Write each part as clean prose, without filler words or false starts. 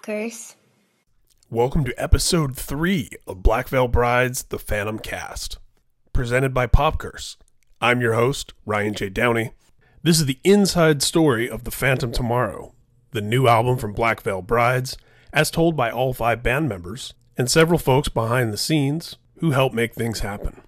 Curse. Welcome to episode 3 of Black Veil Brides, The Phantom Cast, presented by Pop Curse. I'm your host, Ryan J. Downey. This is the inside story of The Phantom Tomorrow, the new album from Black Veil Brides, as told by all 5 band members, and several folks behind the scenes who help make things happen.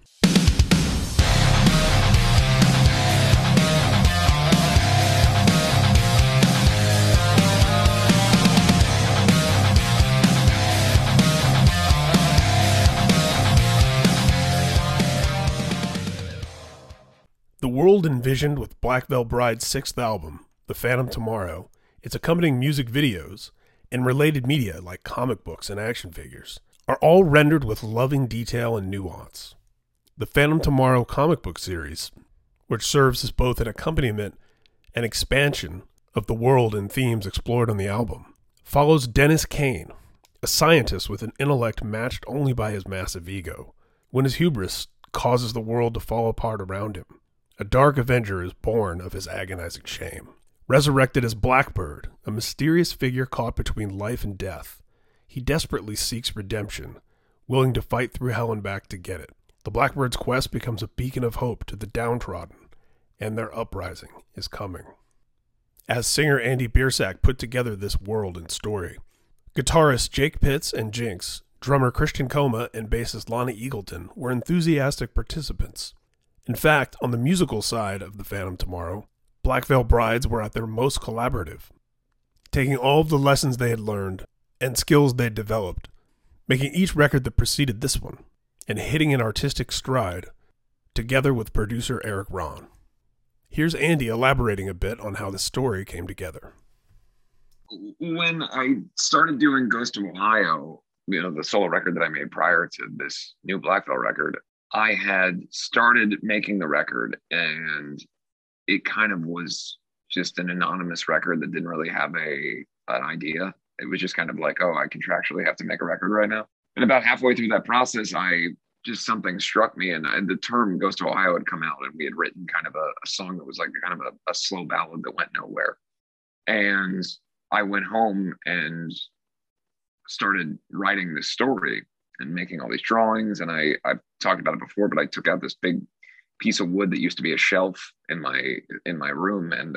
The world envisioned with Black Veil Bride's 6th album, The Phantom Tomorrow, its accompanying music videos, and related media like comic books and action figures, are all rendered with loving detail and nuance. The Phantom Tomorrow comic book series, which serves as both an accompaniment and expansion of the world and themes explored on the album, follows Dennis Kane, a scientist with an intellect matched only by his massive ego, when his hubris causes the world to fall apart around him. A dark avenger is born of his agonizing shame. Resurrected as Blackbird, a mysterious figure caught between life and death, he desperately seeks redemption, willing to fight through hell and back to get it. The Blackbird's quest becomes a beacon of hope to the downtrodden, and their uprising is coming. As singer Andy Biersack put together this world and story, guitarists Jake Pitts and Jinx, drummer Christian Coma, and bassist Lonnie Eagleton were enthusiastic participants. In fact, on the musical side of The Phantom Tomorrow, Black Veil Brides were at their most collaborative, taking all of the lessons they had learned and skills they'd developed, making each record that preceded this one, and hitting an artistic stride, together with producer Eric Ron. Here's Andy elaborating a bit on how the story came together. When I started doing Ghost of Ohio, the solo record that I made prior to this new Black Veil record, I had started making the record, and it kind of was just an anonymous record that didn't really have an idea. It was just kind of like, oh, I contractually have to make a record right now. And about halfway through that process, something struck me, and the term Ghost of Ohio had come out, and we had written kind of a song that was like kind of a slow ballad that went nowhere. And I went home and started writing this story and making all these drawings. And I've talked about it before, but I took out this big piece of wood that used to be a shelf in my room, and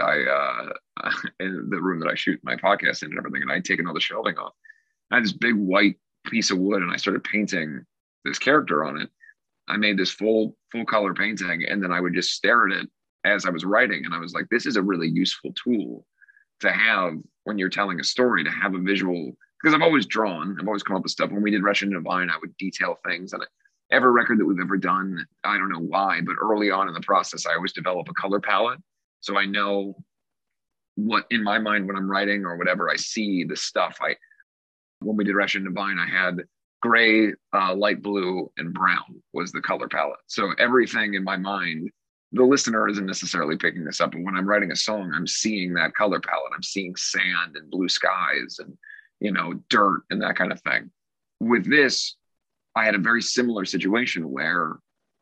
in the room that I shoot my podcast in and everything, and I'd taken all the shelving off. I had this big white piece of wood, and I started painting this character on it. I made this full color painting, and then I would just stare at it as I was writing, and I was like, this is a really useful tool to have when you're telling a story, to have a visual. Because I've always drawn, I've always come up with stuff. When we did Wretched and Divine, I would detail things. And every record that we've ever done, I don't know why, but early on in the process, I always develop a color palette. So I know what, in my mind, when I'm writing or whatever, I see the stuff. When we did Wretched and Divine, I had gray, light blue, and brown was the color palette. So everything in my mind, the listener isn't necessarily picking this up. But when I'm writing a song, I'm seeing that color palette. I'm seeing sand and blue skies and dirt and that kind of thing. With this, I had a very similar situation where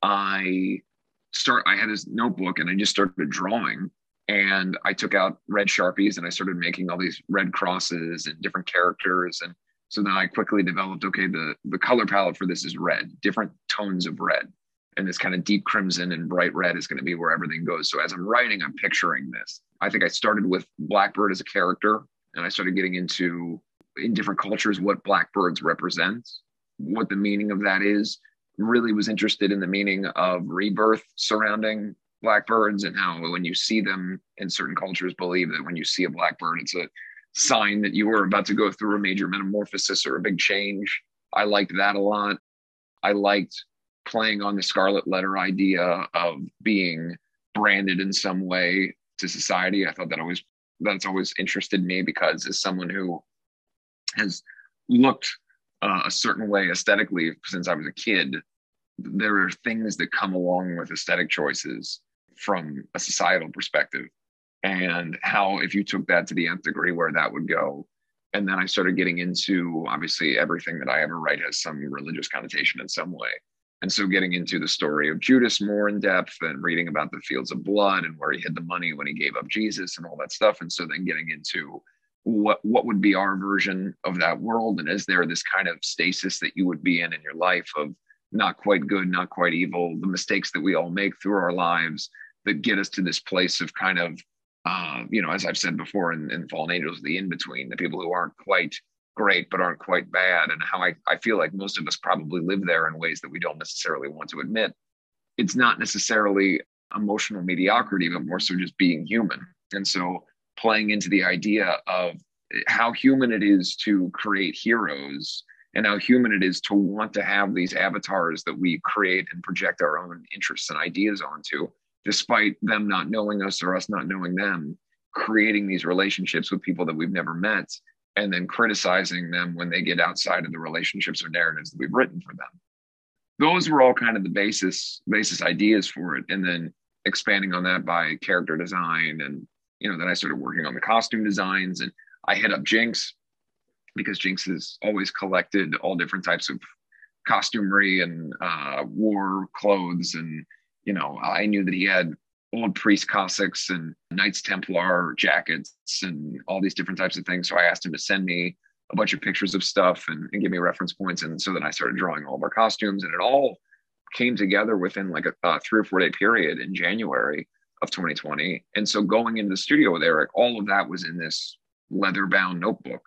I had this notebook and I just started drawing, and I took out red Sharpies and I started making all these red crosses and different characters. And so then I quickly developed, okay, the color palette for this is red, different tones of red. And this kind of deep crimson and bright red is going to be where everything goes. So as I'm writing, I'm picturing this. I think I started with Blackbird as a character, and I started getting into, in different cultures, what blackbirds represent, what the meaning of that is. Really was interested in the meaning of rebirth surrounding blackbirds, and how when you see them in certain cultures, believe that when you see a blackbird, it's a sign that you are about to go through a major metamorphosis or a big change. I liked that a lot. I liked playing on the scarlet letter idea of being branded in some way to society. I thought that's always interested me, because as someone who has looked a certain way aesthetically since I was a kid, there are things that come along with aesthetic choices from a societal perspective, and how if you took that to the nth degree, where that would go. And then I started getting into, obviously, everything that I ever write has some religious connotation in some way. And so getting into the story of Judas more in depth, and reading about the fields of blood and where he hid the money when he gave up Jesus and all that stuff. And so then getting into what would be our version of that world, and is there this kind of stasis that you would be in your life of not quite good, not quite evil, the mistakes that we all make through our lives that get us to this place of kind of as I've said before in Fallen Angels, the in between, the people who aren't quite great but aren't quite bad, and how I feel like most of us probably live there in ways that we don't necessarily want to admit. It's not necessarily emotional mediocrity, but more so just being human. And so playing into the idea of how human it is to create heroes and how human it is to want to have these avatars that we create and project our own interests and ideas onto, despite them not knowing us or us not knowing them, creating these relationships with people that we've never met, and then criticizing them when they get outside of the relationships or narratives that we've written for them. Those were all kind of the basis ideas for it. And then expanding on that by character design. And, then I started working on the costume designs, and I hit up Jinx because Jinx has always collected all different types of costumery and war clothes. And, I knew that he had old priest Cossacks and Knights Templar jackets and all these different types of things. So I asked him to send me a bunch of pictures of stuff and give me reference points. And so then I started drawing all of our costumes, and it all came together within like a 3 or 4 day period in January of 2020. And so going into the studio with Eric, all of that was in this leather bound notebook,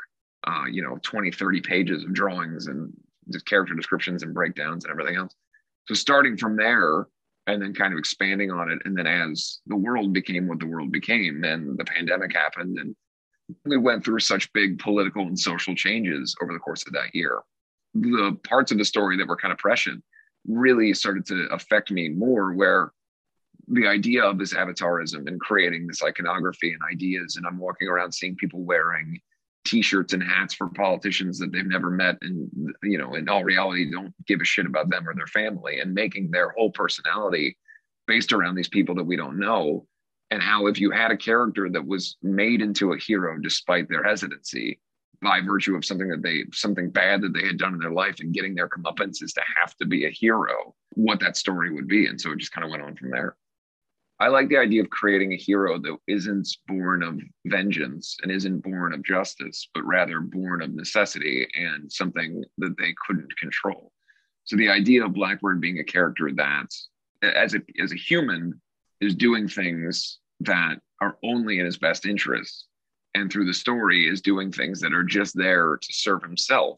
20, 30 pages of drawings and just character descriptions and breakdowns and everything else. So starting from there and then kind of expanding on it. And then as the world became what the world became, then the pandemic happened, and we went through such big political and social changes over the course of that year. The parts of the story that were kind of prescient really started to affect me more, where the idea of this avatarism and creating this iconography and ideas, and I'm walking around seeing people wearing t-shirts and hats for politicians that they've never met, and in all reality don't give a shit about them or their family, and making their whole personality based around these people that we don't know. And how if you had a character that was made into a hero despite their hesitancy, by virtue of something bad that they had done in their life, and getting their comeuppance to have to be a hero, what that story would be. And so it just kind of went on from there. I like the idea of creating a hero that isn't born of vengeance and isn't born of justice, but rather born of necessity and something that they couldn't control. So the idea of Blackbird being a character that, as a human, is doing things that are only in his best interest, and through the story is doing things that are just there to serve himself,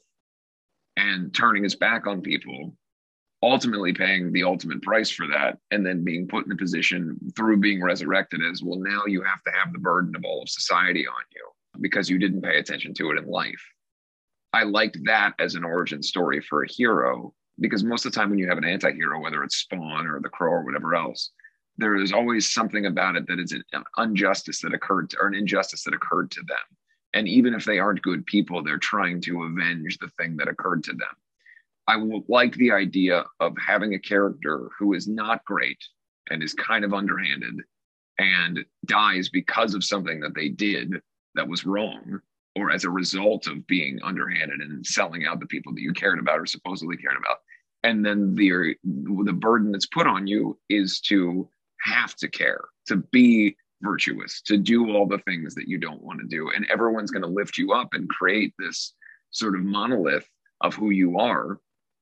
and turning his back on people, ultimately paying the ultimate price for that, and then being put in a position through being resurrected as, well, now you have to have the burden of all of society on you because you didn't pay attention to it in life. I liked that as an origin story for a hero, because most of the time when you have an anti-hero, whether it's Spawn or the Crow or whatever else, there is always something about it that is an injustice that occurred to, or an injustice that occurred to them. And even if they aren't good people, they're trying to avenge the thing that occurred to them. I like the idea of having a character who is not great and is kind of underhanded and dies because of something that they did that was wrong, or as a result of being underhanded and selling out the people that you cared about or supposedly cared about. And then the burden that's put on you is to have to care, to be virtuous, to do all the things that you don't want to do. And everyone's going to lift you up and create this sort of monolith of who you are.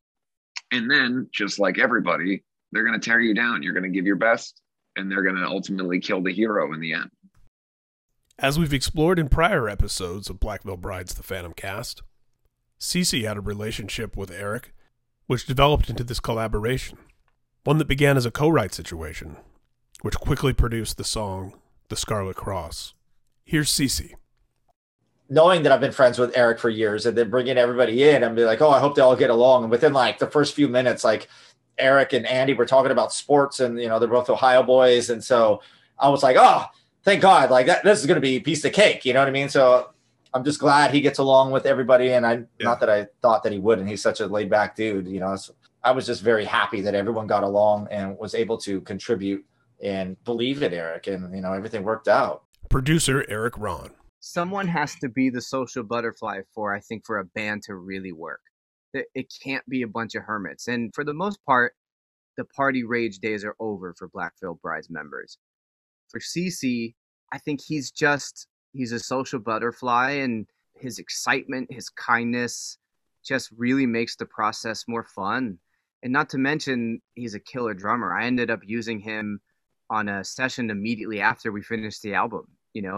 And then, just like everybody, they're going to tear you down. You're going to give your best, and they're going to ultimately kill the hero in the end. As we've explored in prior episodes of Black Veil Brides The Phantom Cast, Cece had a relationship with Eric, which developed into this collaboration, one that began as a co-write situation, which quickly produced the song The Scarlet Cross. Here's Cece. Knowing that I've been friends with Eric for years, and then bringing everybody in and be like, oh, I hope they all get along. And within like the first few minutes, like Eric and Andy were talking about sports, and, they're both Ohio boys. And so I was like, oh, thank God, like this is going to be a piece of cake. You know what I mean? So I'm just glad he gets along with everybody. And not that I thought that he wouldn't. He's such a laid back dude. I was just very happy that everyone got along and was able to contribute and believe in Eric, and, everything worked out. Producer Eric Ron. Someone has to be the social butterfly for a band to really work. It can't be a bunch of hermits. And for the most part, the party rage days are over for Black Veil Brides members. For Cece, I think he's just He's a social butterfly, and his excitement, his kindness just really makes the process more fun. And not to mention, he's a killer drummer. I ended up using him on a session immediately after we finished the album,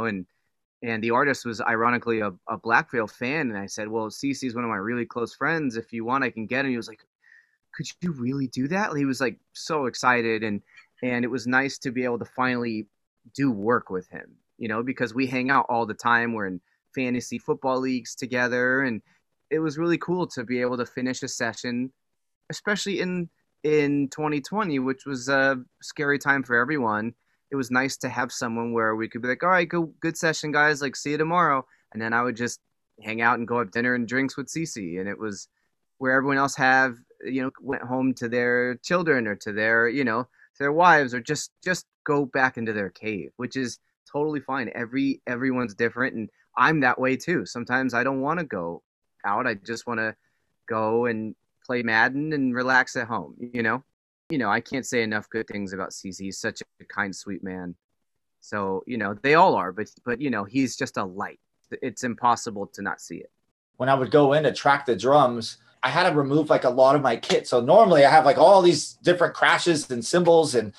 and the artist was ironically a Black Veil fan. And I said, well, CeCe's one of my really close friends. If you want, I can get him. He was like, could you really do that? He was like so excited. And it was nice to be able to finally do work with him, because we hang out all the time. We're in fantasy football leagues together. And it was really cool to be able to finish a session, especially in 2020, which was a scary time for everyone. It was nice to have someone where we could be like, all right, good session, guys. Like, see you tomorrow. And then I would just hang out and go have dinner and drinks with CeCe. And it was where everyone else went home to their children or to their, to their wives, or just go back into their cave, which is totally fine. Everyone's different. And I'm that way too. Sometimes I don't want to go out. I just want to go and play Madden and relax at home, I can't say enough good things about CeCe. He's such a kind, sweet man. So, they all are, but he's just a light. It's impossible to not see it. When I would go in to track the drums, I had to remove like a lot of my kit. So normally I have like all these different crashes and cymbals and,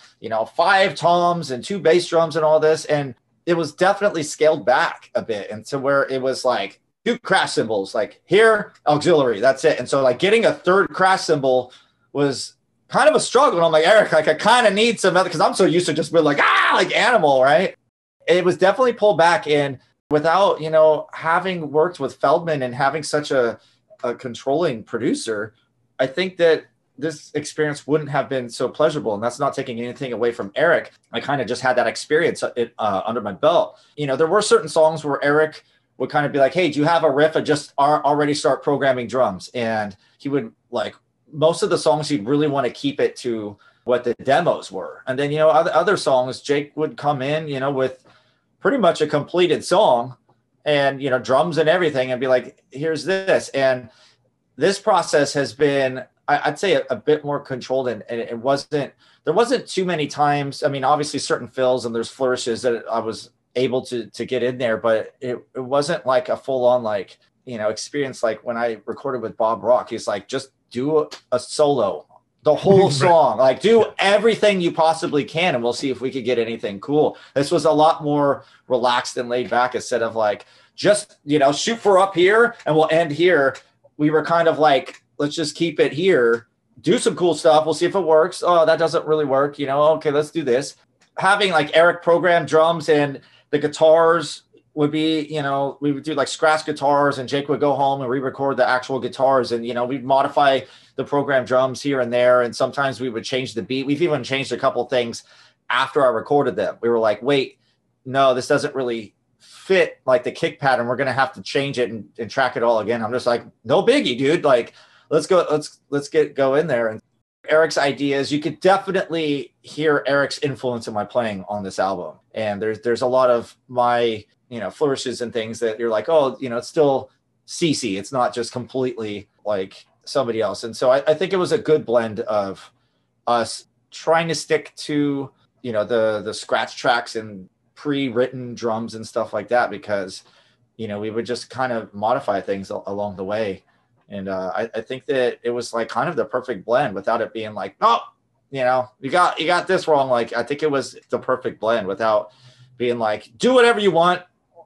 5 toms and 2 bass drums and all this. And it was definitely scaled back a bit. And to where it was like 2 crash cymbals, like here, auxiliary, that's it. And so like getting a 3rd crash cymbal was kind of a struggle. And I'm like, Eric, like I kind of need some other, because I'm so used to just being like, like Animal, right? It was definitely pulled back. And without, having worked with Feldmann and having such a controlling producer, I think that this experience wouldn't have been so pleasurable. And that's not taking anything away from Eric. I kind of just had that experience under my belt. There were certain songs where Eric would kind of be like, hey, do you have a riff? I just already start programming drums. And he would like, most of the songs, he'd really want to keep it to what the demos were. And then, other songs, Jake would come in, with pretty much a completed song and, drums and everything and be like, here's this. And this process has been, I'd say a bit more controlled, and there wasn't too many times. I mean, obviously certain fills and there's flourishes that I was able to get in there, but it wasn't like a full on, like, experience. Like when I recorded with Bob Rock, he's like, just do a solo, the whole song, like do everything you possibly can. And we'll see if we could get anything cool. This was a lot more relaxed and laid back instead of like, just, shoot for up here and we'll end here. We were kind of like, let's just keep it here, do some cool stuff. We'll see if it works. Oh, that doesn't really work. Okay, let's do this. Having like Eric program drums and the guitars would be, we would do like scratch guitars and Jake would go home and re-record the actual guitars. And, we'd modify the program drums here and there. And sometimes we would change the beat. We've even changed a couple things after I recorded them. We were like, wait, no, this doesn't really fit like the kick pattern. We're going to have to change it and track it all again. I'm just like, no biggie, dude. Like, let's go in there. And Eric's ideas, you could definitely hear Eric's influence in my playing on this album. And there's a lot of my, flourishes and things that you're like, oh, it's still CeCe. It's not just completely like somebody else. And so I think it was a good blend of us trying to stick to, the scratch tracks and pre-written drums and stuff like that, because, we would just kind of modify things along the way. And I think that it was like kind of the perfect blend without it being like, oh, you got this wrong. Like, I think it was the perfect blend without being like, do whatever you want,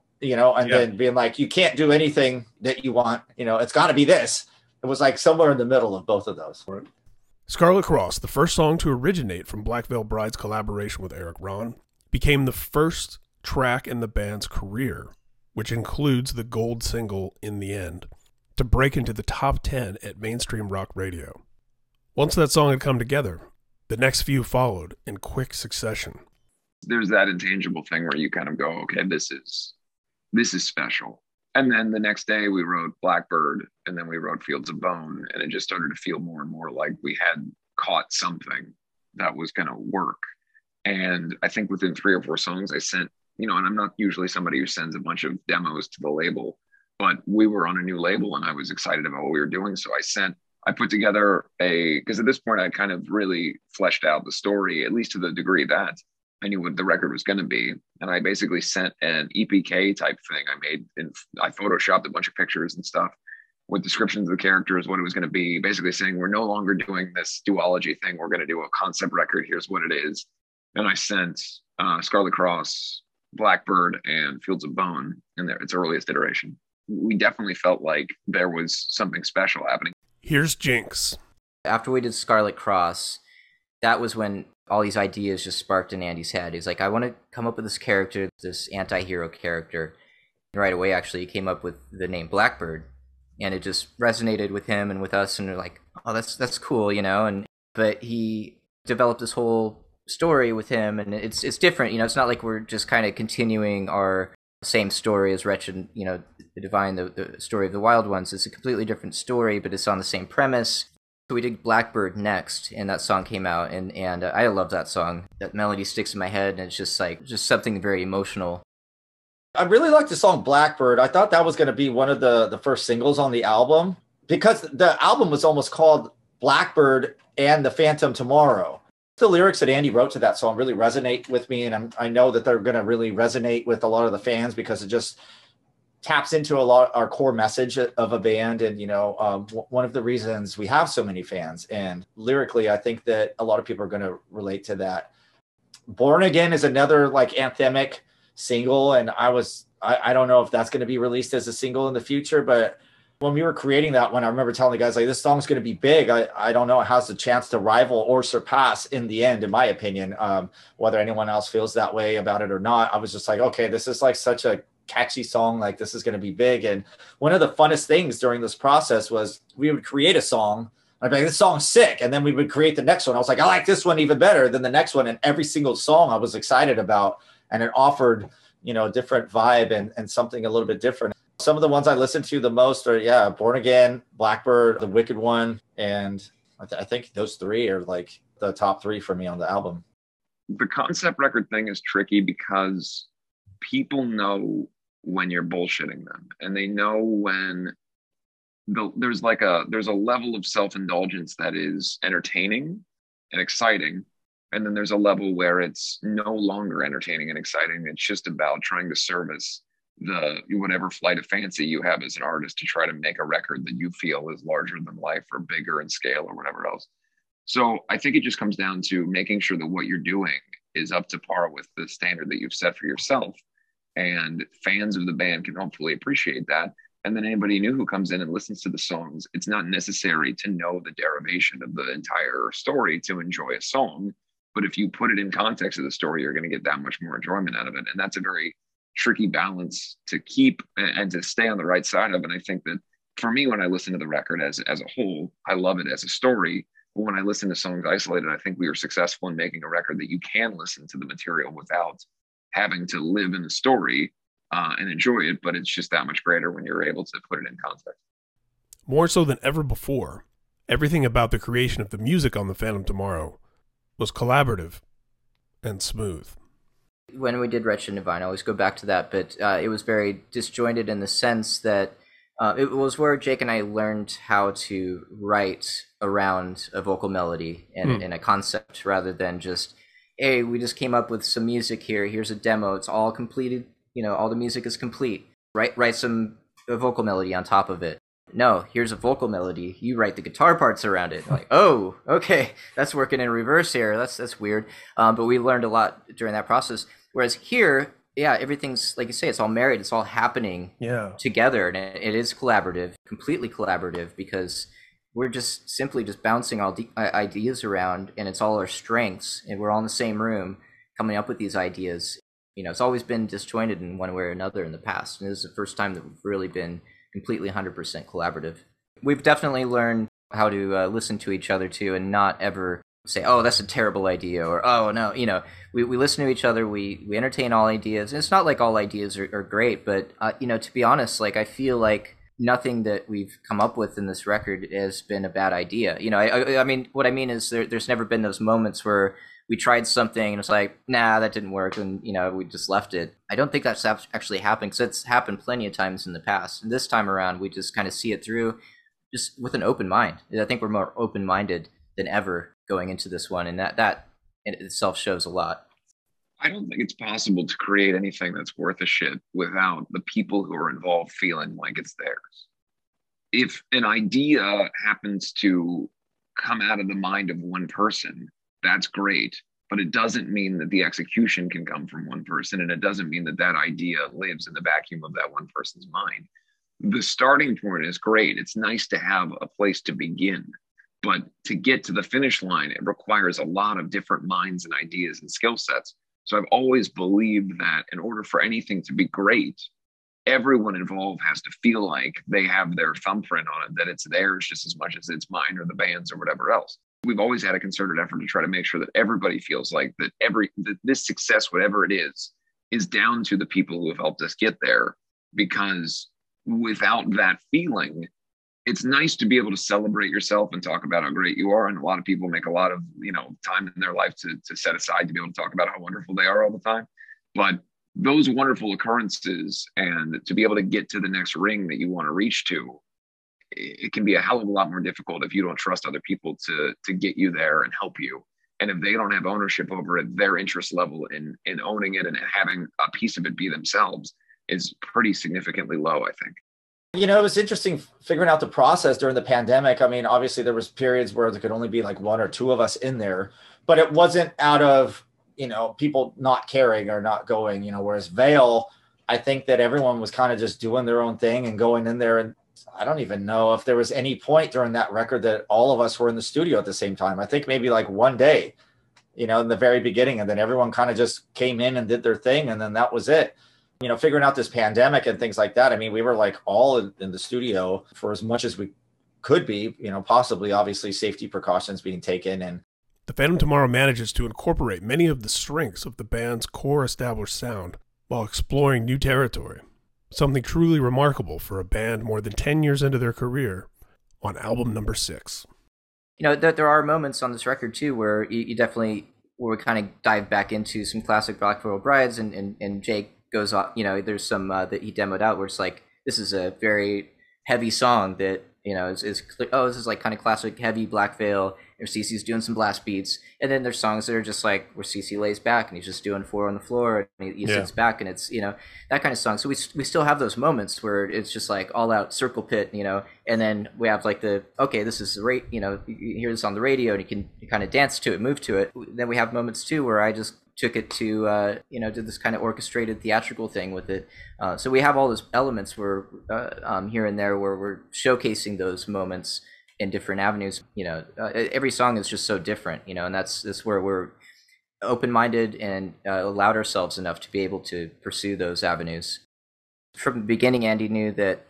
then being like, you can't do anything that you want, it's got to be this. It was like somewhere in the middle of both of those. Scarlet Cross, the first song to originate from Black Veil Bride's collaboration with Eric Rahn, became the first track in the band's career, which includes the gold single In the End, to break into the top 10 at mainstream rock radio. Once that song had come together, the next few followed in quick succession. There's that intangible thing where you kind of go, okay, this is special. And then the next day we wrote Blackbird, and then we wrote Fields of Bone, and it just started to feel more and more like we had caught something that was going to work. And I think within 3 or 4 songs I sent, and I'm not usually somebody who sends a bunch of demos to the label, but we were on a new label and I was excited about what we were doing. So I put together because at this point I kind of really fleshed out the story, at least to the degree that I knew what the record was going to be. And I basically sent an EPK type thing I made. I photoshopped a bunch of pictures and stuff with descriptions of the characters, what it was going to be, basically saying, we're no longer doing this duology thing. We're going to do a concept record. Here's what it is. And I sent Scarlet Cross, Blackbird, and Fields of Bone in its earliest iteration. We definitely felt like there was something special happening. Here's Jinx. After we did Scarlet Cross, that was when all these ideas just sparked in Andy's head. He's like, I want to come up with this character, this anti-hero character. And right away, actually, he came up with the name Blackbird. And it just resonated with him and with us. And we're like, oh, that's cool, you know? But he developed this whole story with him. And it's different, you know? It's not like we're just kind of continuing our same story as Wretched, you know, the Divine, the story of the Wild Ones. It's a completely different story, but it's on the same premise. So we did Blackbird next, and that song came out, and I love that song. That melody sticks in my head, and it's just something very emotional. I really like the song Blackbird. I thought that was going to be one of the first singles on the album, because the album was almost called Blackbird and the Phantom Tomorrow. The lyrics that Andy wrote to that song really resonate with me, and I know that they're going to really resonate with a lot of the fans, because it just taps into a lot our core message of a band. And, you know, one of the reasons we have so many fans, and lyrically, I think that a lot of people are going to relate to that. Born Again is another like anthemic single. And I don't know if that's going to be released as a single in the future, but when we were creating that one, I remember telling the guys, like, this song's going to be big. I don't know, it has the chance to rival or surpass in the end, in my opinion. Whether anyone else feels that way about it or not, I was just like, okay, this is like such a catchy song, like this is going to be big. And one of the funnest things during this process was we would create a song. I'd be like, this song's sick. And then we would create the next one. I was like, I like this one even better than the next one. And every single song I was excited about, and it offered, you know, a different vibe and something a little bit different. Some of the ones I listen to the most are, Born Again, Blackbird, The Wicked One. And I think those three are like the top three for me on the album. The concept record thing is tricky because people know when you're bullshitting them, and they know when there's a level of self-indulgence that is entertaining and exciting, and then there's a level where it's no longer entertaining and exciting. It's just about trying to service the whatever flight of fancy you have as an artist to try to make a record that you feel is larger than life or bigger in scale or whatever else. So I think it just comes down to making sure that what you're doing is up to par with the standard that you've set for yourself. And fans of the band can hopefully appreciate that. And then anybody new who comes in and listens to the songs, it's not necessary to know the derivation of the entire story to enjoy a song. But if you put it in context of the story, you're going to get that much more enjoyment out of it. And that's a very tricky balance to keep and to stay on the right side of. And I think that for me, when I listen to the record as a whole, I love it as a story. But when I listen to songs isolated, I think we were successful in making a record that you can listen to the material without having to live in the story and enjoy it, but it's just that much greater when you're able to put it in context. More so than ever before, everything about the creation of the music on The Phantom Tomorrow was collaborative and smooth. When we did Wretched and Divine, I always go back to that, but it was very disjointed in the sense that it was where Jake and I learned how to write around a vocal melody and a concept, rather than just, hey, we just came up with some music here. Here's a demo. It's all completed. You know, all the music is complete. Write a vocal melody on top of it. No, here's a vocal melody. You write the guitar parts around it. Like, oh, okay, that's working in reverse here. That's weird. But we learned a lot during that process. Whereas here, everything's, like you say, it's all married. It's all happening together. And it is collaborative, completely collaborative, because we're just simply bouncing all the ideas around, and it's all our strengths, and we're all in the same room coming up with these ideas. You know, it's always been disjointed in one way or another in the past, and this is the first time that we've really been completely 100% collaborative. We've definitely learned how to listen to each other too, and not ever say, oh, that's a terrible idea, or oh no, you know, we listen to each other, we entertain all ideas. And it's not like all ideas are great, but you know, to be honest, like, I feel like nothing that we've come up with in this record has been a bad idea. You know, I mean, what I mean is there's never been those moments where we tried something and it's like, nah, that didn't work, and, you know, we just left it. I don't think that's actually happened, because it's happened plenty of times in the past. And this time around, we just kind of see it through just with an open mind. I think we're more open-minded than ever going into this one, and that in itself shows a lot. I don't think it's possible to create anything that's worth a shit without the people who are involved feeling like it's theirs. If an idea happens to come out of the mind of one person, that's great, but it doesn't mean that the execution can come from one person, and it doesn't mean that that idea lives in the vacuum of that one person's mind. The starting point is great. It's nice to have a place to begin, but to get to the finish line, it requires a lot of different minds and ideas and skill sets. So I've always believed that in order for anything to be great, everyone involved has to feel like they have their thumbprint on it, that it's theirs just as much as it's mine or the band's or whatever else. We've always had a concerted effort to try to make sure that everybody feels like that this success, whatever it is down to the people who have helped us get there. Because without that feeling, it's nice to be able to celebrate yourself and talk about how great you are. And a lot of people make a lot of, time in their life to set aside to be able to talk about how wonderful they are all the time. But those wonderful occurrences and to be able to get to the next ring that you want to reach to, it can be a hell of a lot more difficult if you don't trust other people to get you there and help you. And if they don't have ownership over it, their interest level in owning it and having a piece of it be themselves is pretty significantly low, I think. It was interesting figuring out the process during the pandemic. I mean, obviously there was periods where there could only be like one or two of us in there, but it wasn't out of, people not caring or not going, whereas Veil, I think that everyone was kind of just doing their own thing and going in there. And I don't even know if there was any point during that record that all of us were in the studio at the same time. I think maybe like one day, in the very beginning, and then everyone kind of just came in and did their thing. And then that was it. Figuring out this pandemic and things like that. I mean, we were like all in the studio for as much as we could be, possibly obviously safety precautions being taken. And the Phantom Tomorrow manages to incorporate many of the strengths of the band's core established sound while exploring new territory. Something truly remarkable for a band more than 10 years into their career on album number 6. There are moments on this record too where you definitely, where we kind of dive back into some classic Black Veil Brides and Jake goes off, there's some that he demoed out where it's like, this is a very heavy song that, is clear, this is like kind of classic heavy Black Veil, or CeCe's doing some blast beats. And then there's songs that are just like where CeCe lays back and he's just doing 4 on the floor and he sits back, and it's, that kind of song. So we still have those moments where it's just like all out circle pit, and then we have like this is the you hear this on the radio and you can kind of dance to it, move to it. Then we have moments too where I just took it to, did this kind of orchestrated theatrical thing with it. So we have all those elements where here and there where we're showcasing those moments in different avenues. Every song is just so different, and that's where we're open-minded and allowed ourselves enough to be able to pursue those avenues. From the beginning, Andy knew that,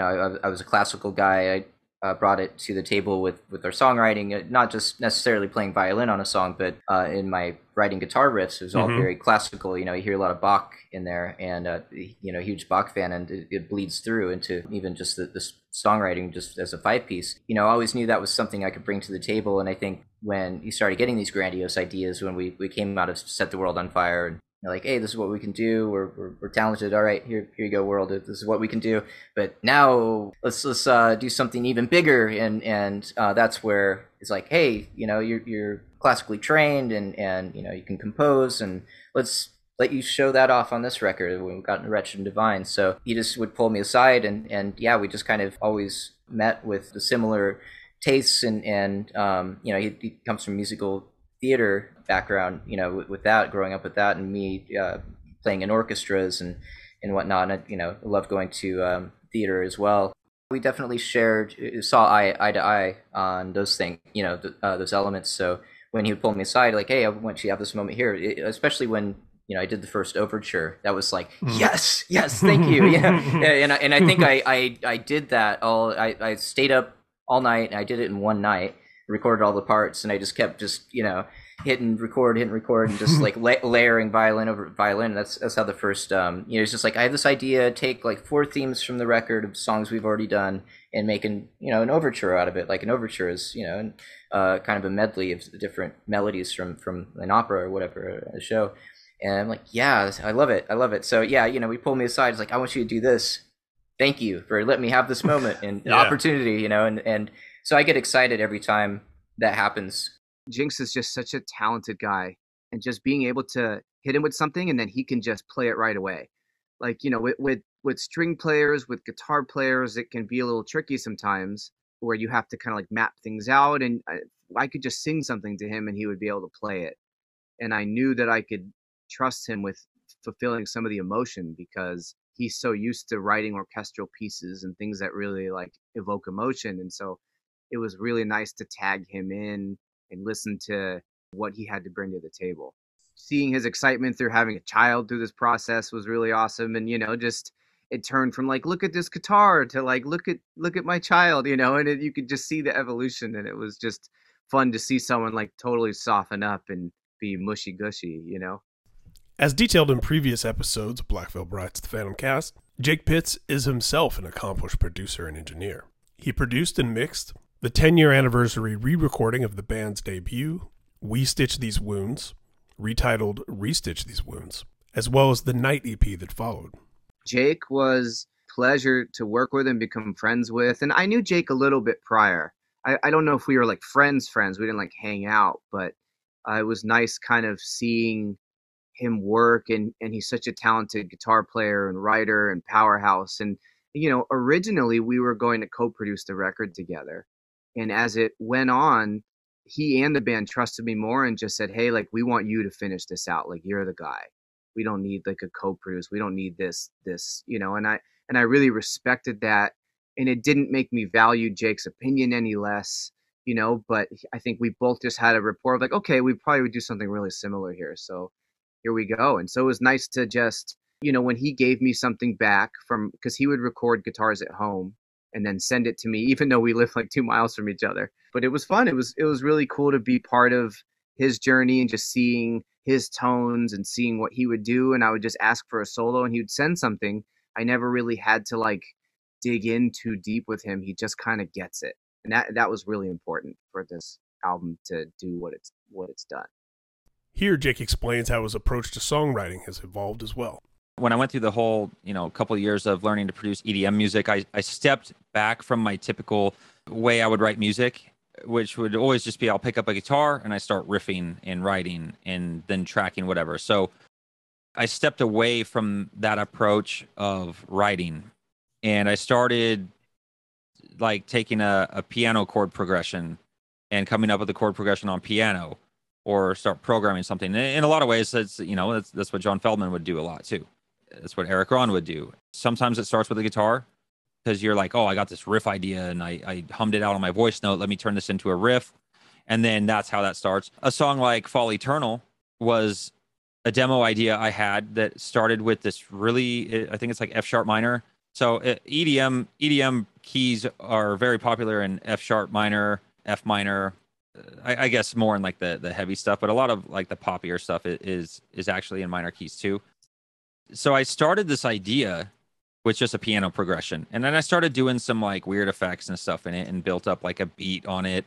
I was a classical guy. I brought it to the table with our songwriting, not just necessarily playing violin on a song, but in my writing guitar riffs, it was all very classical. You hear a lot of Bach in there, and huge Bach fan, and it bleeds through into even just the songwriting just as a 5-piece. I always knew that was something I could bring to the table, and I think when you started getting these grandiose ideas, when we came out of Set the World on Fire, and like, hey, this is what we can do. We're talented. All right, here you go, world. This is what we can do. But now let's do something even bigger. And that's where it's like, hey, you're classically trained and you can compose, and let's let you show that off on this record. We've gotten Wretched and Divine. So he just would pull me aside, and we just kind of always met with the similar tastes, and he comes from musical theater background, with that, growing up with that, and me playing in orchestras and whatnot. And I love going to theater as well. We definitely saw eye to eye on those things, those elements. So when he would pull me aside, like, hey, I want you to have this moment here, especially when I did the first overture, that was like, yes, thank you. And I think I did that I stayed up all night, and I did it in one night, recorded all the parts, and I just kept hitting record, and just like layering violin over violin. That's how the first it's just like, I have this idea, take like 4 themes from the record of songs we've already done and making an overture out of it. Like an overture is kind of a medley of different melodies from an opera or whatever, a show. And I'm like, yeah, I love it. So we pulled me aside. It's like, I want you to do this. Thank you for letting me have this moment and opportunity, and so I get excited every time that happens. Jinx is just such a talented guy. and just being able to hit him with something and then he can just play it right away. Like, with string players, with guitar players, it can be a little tricky sometimes where you have to kind of like map things out. And I could just sing something to him and he would be able to play it. And I knew that I could trust him with fulfilling some of the emotion because he's so used to writing orchestral pieces and things that really like evoke emotion. And so it was really nice to tag him in and listen to what he had to bring to the table. Seeing his excitement through having a child through this process was really awesome. And, just it turned from like, look at this guitar to like, look at my child, and you could just see the evolution. And it was just fun to see someone like totally soften up and be mushy gushy, As detailed in previous episodes of Black Veil Brides: The Phantom Cast, Jake Pitts is himself an accomplished producer and engineer. He produced and mixed the 10-year anniversary re-recording of the band's debut, We Stitch These Wounds, retitled Restitch These Wounds, as well as the Night EP that followed. Jake was a pleasure to work with and become friends with, and I knew Jake a little bit prior. I don't know if we were like friends. We didn't like hang out, but it was nice kind of seeing him work, and he's such a talented guitar player and writer and powerhouse. And originally we were going to co-produce the record together, and as it went on, he and the band trusted me more and just said, hey, like, we want you to finish this out, like, you're the guy. We don't need like a co-produce, we don't need this and I really respected that. And it didn't make me value Jake's opinion any less, but I think we both just had a rapport of like, okay, we probably would do something really similar here, so here we go. And so it was nice to just, when he gave me something back from, because he would record guitars at home and then send it to me, even though we lived like 2 miles from each other. But it was fun. It was really cool to be part of his journey and just seeing his tones and seeing what he would do. And I would just ask for a solo and he would send something. I never really had to like dig in too deep with him. He just kind of gets it. And that was really important for this album to do what it's done. Here, Jake explains how his approach to songwriting has evolved as well. When I went through the whole, couple of years of learning to produce EDM music, I stepped back from my typical way I would write music, which would always just be I'll pick up a guitar and I start riffing and writing and then tracking whatever. So I stepped away from that approach of writing, and I started like taking a piano chord progression and coming up with a chord progression on piano, or start programming something. In a lot of ways, that's what John Feldman would do a lot too. That's what Eric Ron would do. Sometimes it starts with a guitar because you're like, oh, I got this riff idea and I hummed it out on my voice note. Let me turn this into a riff. And then that's how that starts. A song like Fall Eternal was a demo idea I had that started with this really, I think it's like F sharp minor. So EDM keys are very popular in F sharp minor, F minor, I guess more in like the heavy stuff, but a lot of like the poppier stuff is actually in minor keys too. So I started this idea with just a piano progression, and then I started doing some like weird effects and stuff in it and built up like a beat on it.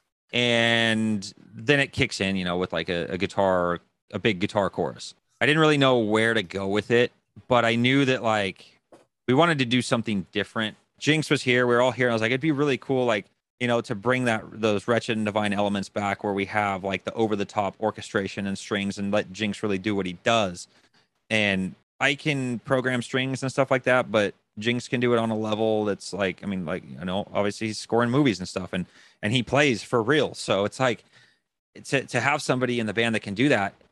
And then it kicks in, with like a guitar, a big guitar chorus. I didn't really know where to go with it, but I knew that like we wanted to do something different. Jinx was here, we were all here, and I was like, it'd be really cool, like, to bring those Wretched and Divine elements back, where we have like the over the top orchestration and strings, and let Jinx really do what he does. And I can program strings and stuff like that, but Jinx can do it on a level that's like, obviously he's scoring movies and stuff, and he plays for real. So it's like to have somebody in the band that can do that.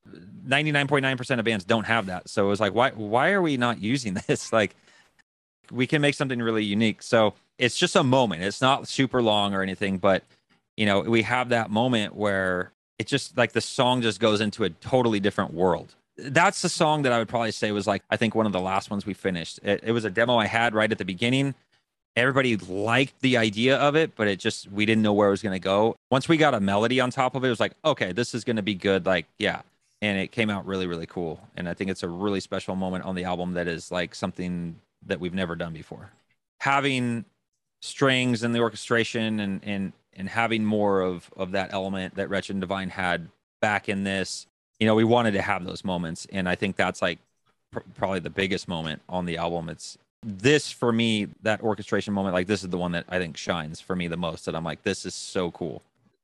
99.9% of bands don't have that. So it was like, why are we not using this? Like, we can make something really unique. So it's just a moment. It's not super long or anything, but we have that moment where it just like the song just goes into a totally different world. That's the song that I would probably say was like, I think one of the last ones we finished. It was a demo I had right at the beginning. Everybody liked the idea of it, but we didn't know where it was going to go. Once we got a melody on top of it, it was like, okay, this is going to be good. Like, yeah. And it came out really, really cool. And I think it's a really special moment on the album that is like something that we've never done before. Having strings and the orchestration and having more of that element that Wretched and Divine had back in this, we wanted to have those moments. And I think that's like probably the biggest moment on the album. It's this, for me, that orchestration moment, like this is the one that I think shines for me the most, that I'm like, this is so cool.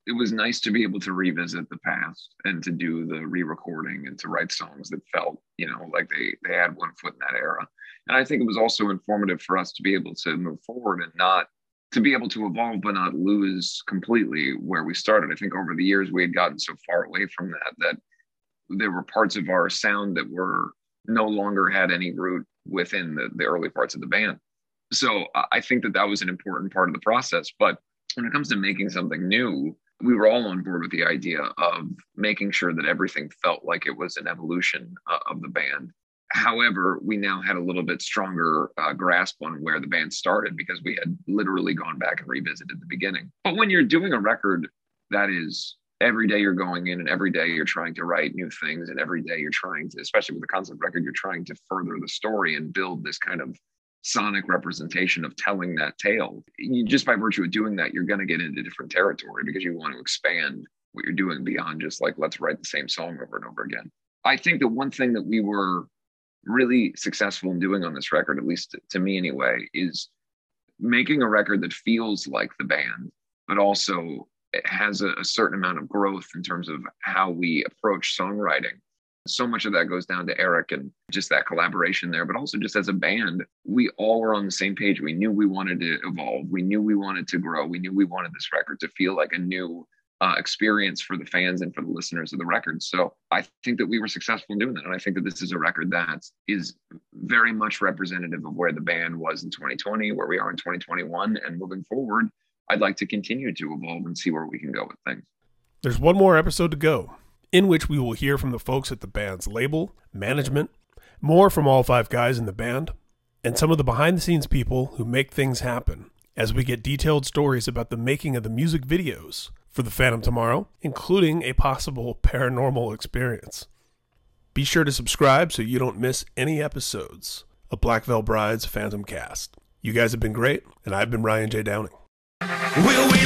it was nice to be able to revisit the past and to do the re-recording and to write songs that felt, like they had one foot in that era. And I think it was also informative for us to be able to move forward and not to be able to evolve, but not lose completely where we started. I think over the years we had gotten so far away from that there were parts of our sound that were no longer had any root within the early parts of the band. So I think that was an important part of the process. But when it comes to making something new, we were all on board with the idea of making sure that everything felt like it was an evolution of the band. However, we now had a little bit stronger grasp on where the band started because we had literally gone back and revisited the beginning. But when you're doing a record that is every day you're going in and every day you're trying to write new things and every day you're trying to, especially with a concept record, you're trying to further the story and build this kind of sonic representation of telling that tale. Just by virtue of doing that, you're going to get into different territory because you want to expand what you're doing beyond just like, let's write the same song over and over again. I think the one thing that we were really successful in doing on this record, at least to me anyway, is making a record that feels like the band, but also it has a certain amount of growth in terms of how we approach songwriting. So much of that goes down to Eric and just that collaboration there, but also just as a band, we all were on the same page. We knew we wanted to evolve. We knew we wanted to grow. We knew we wanted this record to feel like a new experience for the fans and for the listeners of the record. So I think that we were successful in doing that. And I think that this is a record that is very much representative of where the band was in 2020, where we are in 2021. And moving forward, I'd like to continue to evolve and see where we can go with things. There's one more episode to go, in which we will hear from the folks at the band's label, management, more from all five guys in the band, and some of the behind-the-scenes people who make things happen, as we get detailed stories about the making of the music videos for The Phantom Tomorrow, including a possible paranormal experience. Be sure to subscribe so you don't miss any episodes of Black Veil Bride's Phantom Cast. You guys have been great, and I've been Ryan J. Downing. Will we